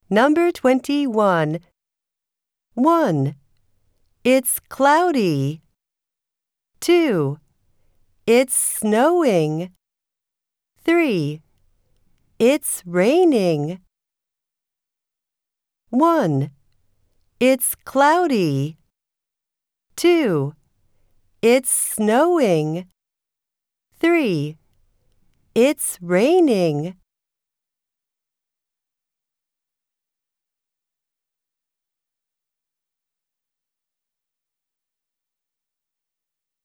Number 21. 1. It's cloudy. 2. It's snowing. 3. It's raining. 1. It's cloudy. 2. It's snowing. 3. It's raining.